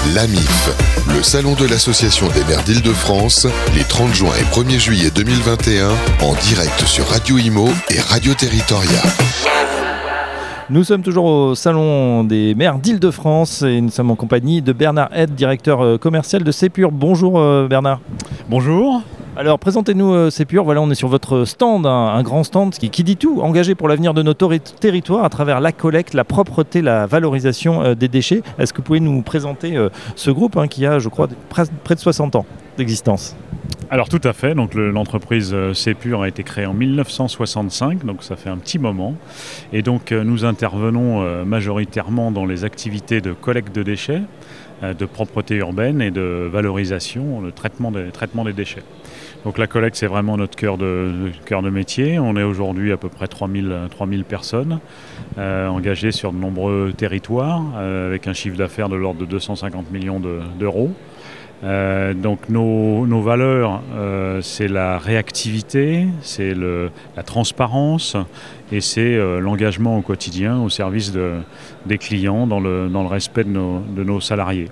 L'AMIF, le salon de l'Association des maires d'Île-de-France, les 30 juin et 1er juillet 2021, en direct sur Radio Imo et Radio Territoria. Nous sommes toujours au salon des maires d'Île-de-France et nous sommes en compagnie de Bernard Hed, directeur commercial de Sepur. Bonjour Bernard. Bonjour. Alors présentez-nous Sepur, voilà, on est sur votre stand, un grand stand qui dit tout, engagé pour l'avenir de nos territoires à travers la collecte, la propreté, la valorisation des déchets. Est-ce que vous pouvez nous présenter ce groupe qui a, je crois, près de 60 ans d'existence ? Alors tout à fait, donc l'entreprise Sepur a été créée en 1965, donc ça fait un petit moment. Et donc nous intervenons majoritairement dans les activités de collecte de déchets, de propreté urbaine et de valorisation, le traitement des déchets. Donc la collecte, c'est vraiment notre cœur de métier. On est aujourd'hui à peu près 3000 personnes engagées sur de nombreux territoires avec un chiffre d'affaires de l'ordre de 250 millions d'euros. Donc nos valeurs, c'est la réactivité, c'est la transparence et c'est l'engagement au quotidien au service des clients dans le respect de nos salariés.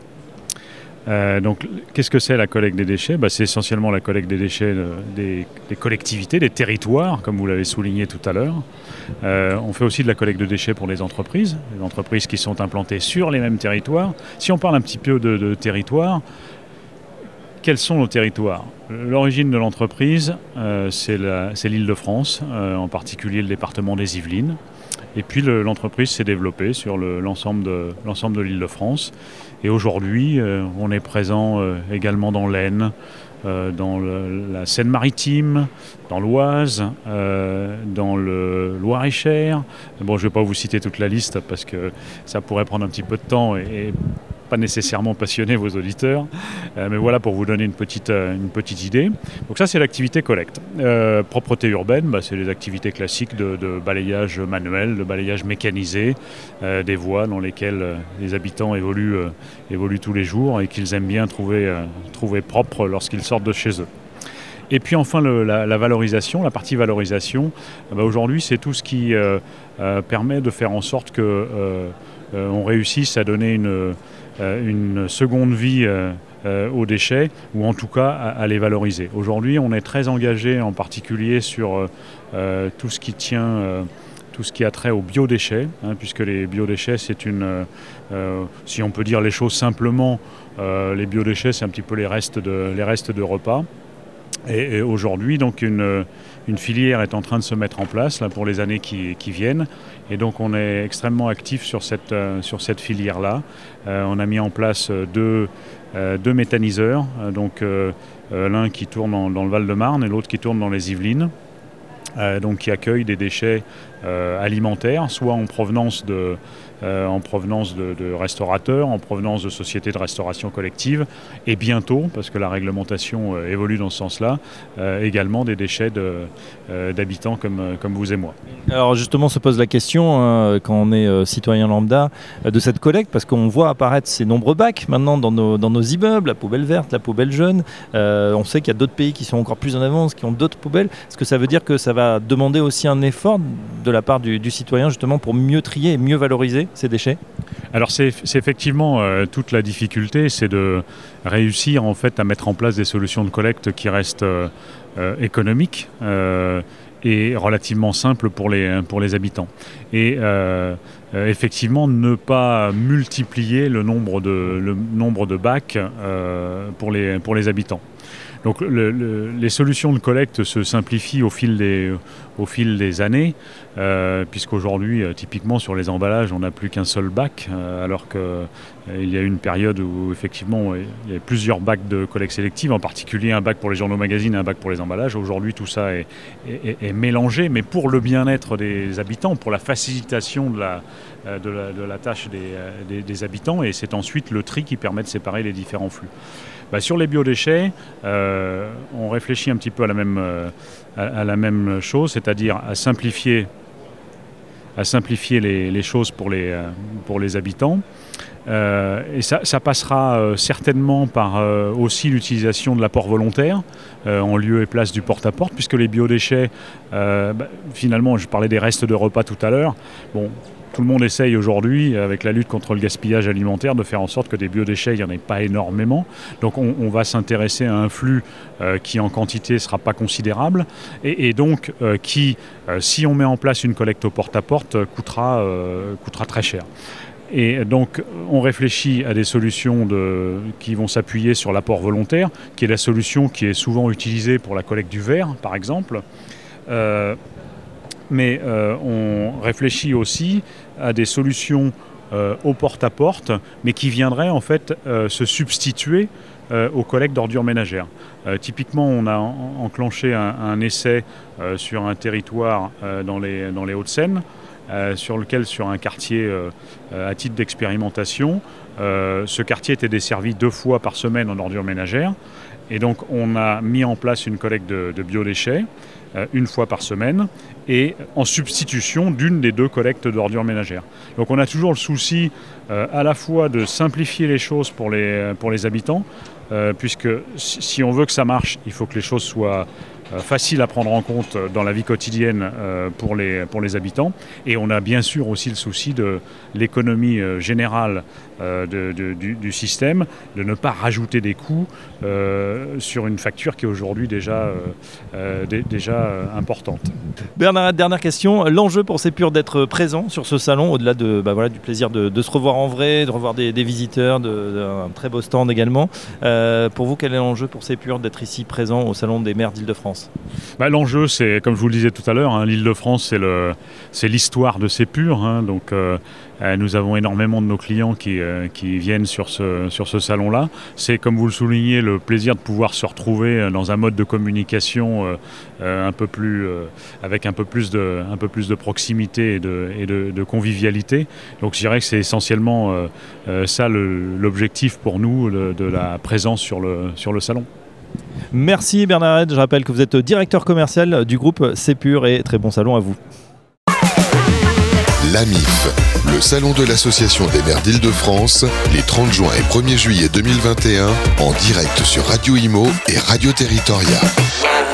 Donc, qu'est-ce que c'est la collecte des déchets ? C'est essentiellement la collecte des déchets des collectivités, des territoires, comme vous l'avez souligné tout à l'heure. On fait aussi de la collecte de déchets pour les entreprises qui sont implantées sur les mêmes territoires. Si on parle un petit peu de territoires, quels sont nos territoires ? L'origine de l'entreprise, c'est l'Île-de-France, en particulier le département des Yvelines. Et puis l'entreprise s'est développée sur l'ensemble de l'Île-de-France. Et aujourd'hui, on est présent également dans l'Aisne, dans la Seine-Maritime, dans l'Oise, dans le Loir-et-Cher. Bon, je ne vais pas vous citer toute la liste parce que ça pourrait prendre un petit peu de temps et pas nécessairement passionner vos auditeurs, mais voilà pour vous donner une petite idée. Donc ça, c'est l'activité collecte. Propreté urbaine, c'est les activités classiques de balayage manuel, de balayage mécanisé, des voies dans lesquelles les habitants évoluent tous les jours et qu'ils aiment bien trouver propre lorsqu'ils sortent de chez eux. Et puis enfin la valorisation, la partie valorisation, aujourd'hui c'est tout ce qui permet de faire en sorte qu'on réussisse à donner une seconde vie aux déchets, ou en tout cas à les valoriser. Aujourd'hui, on est très engagé en particulier sur tout ce qui a trait aux biodéchets, puisque les biodéchets, c'est si on peut dire les choses simplement, les biodéchets, c'est un petit peu les restes de repas. Et aujourd'hui, donc une filière est en train de se mettre en place là, pour les années qui viennent. Et donc on est extrêmement actif sur cette filière-là. On a mis en place deux méthaniseurs, donc l'un qui tourne dans le Val-de-Marne et l'autre qui tourne dans les Yvelines. Donc qui accueillent des déchets alimentaires, soit en provenance de restaurateurs, en provenance de sociétés de restauration collective, et bientôt, parce que la réglementation évolue dans ce sens-là, également des déchets d'habitants comme vous et moi. Alors justement se pose la question, quand on est citoyen lambda, de cette collecte, parce qu'on voit apparaître ces nombreux bacs maintenant dans nos immeubles, la poubelle verte, la poubelle jaune. On sait qu'il y a d'autres pays qui sont encore plus en avance, qui ont d'autres poubelles. Est-ce que ça veut dire que ça va demander aussi un effort de la part du citoyen justement pour mieux trier et mieux valoriser ces déchets ? Alors c'est effectivement toute la difficulté, c'est de réussir en fait à mettre en place des solutions de collecte qui restent économiques et relativement simples pour les habitants. Et effectivement ne pas multiplier le nombre de bacs pour les habitants. Donc les solutions de collecte se simplifient au fil des années, puisqu'aujourd'hui, typiquement sur les emballages, on n'a plus qu'un seul bac, alors qu'il y a eu une période où effectivement il y avait plusieurs bacs de collecte sélective, en particulier un bac pour les journaux magazines et un bac pour les emballages. Aujourd'hui, tout ça est mélangé, mais pour le bien-être des habitants, pour la facilitation de la tâche des habitants, et c'est ensuite le tri qui permet de séparer les différents flux. Sur les biodéchets, on réfléchit un petit peu à la même chose, c'est-à-dire à simplifier les choses pour les habitants. Et ça passera certainement par aussi l'utilisation de l'apport volontaire en lieu et place du porte-à-porte, puisque les biodéchets, finalement, je parlais des restes de repas tout à l'heure, tout le monde essaye aujourd'hui, avec la lutte contre le gaspillage alimentaire, de faire en sorte que des biodéchets, il n'y en ait pas énormément. Donc on va s'intéresser à un flux qui en quantité ne sera pas considérable et donc qui, si on met en place une collecte au porte-à-porte, coûtera très cher. Et donc on réfléchit à des solutions qui vont s'appuyer sur l'apport volontaire, qui est la solution qui est souvent utilisée pour la collecte du verre, par exemple. Mais on réfléchit aussi à des solutions au porte-à-porte, mais qui viendraient en fait se substituer aux collectes d'ordures ménagères. Typiquement, on a enclenché un essai sur un territoire dans les Hauts-de-Seine, sur un quartier à titre d'expérimentation. Ce quartier était desservi 2 fois par semaine en ordures ménagères. Et donc on a mis en place une collecte de biodéchets 1 fois par semaine et en substitution d'une des 2 collectes d'ordures ménagères. Donc on a toujours le souci à la fois de simplifier les choses pour les habitants, puisque si on veut que ça marche, il faut que les choses soient faciles à prendre en compte dans la vie quotidienne pour les habitants. Et on a bien sûr aussi le souci de l'économie générale du système, de ne pas rajouter des coûts sur une facture qui est aujourd'hui déjà importante. Bernard, dernière question. L'enjeu pour Sepur d'être présent sur ce salon, au-delà du plaisir de se revoir en vrai, de revoir des visiteurs, d'un très beau stand également. Pour vous, quel est l'enjeu pour Sepur d'être ici présent au Salon des maires d'Île-de-France ? L'enjeu, c'est, comme je vous le disais tout à l'heure, l'Île-de-France, c'est l'histoire de Sepur. Donc, nous avons énormément de nos clients qui viennent sur ce salon-là. C'est, comme vous le soulignez, le plaisir de pouvoir se retrouver dans un mode de communication avec un peu plus de proximité et de convivialité. Donc, je dirais que c'est essentiellement ça l'objectif pour nous de la présence sur le salon. Merci Bernard Arrête, je rappelle que vous êtes directeur commercial du groupe Sepur et très bon salon à vous. L'AMIF, le salon de l'association des maires d'Île-de-France, les 30 juin et 1er juillet 2021, en direct sur Radio Imo et Radio Territoria.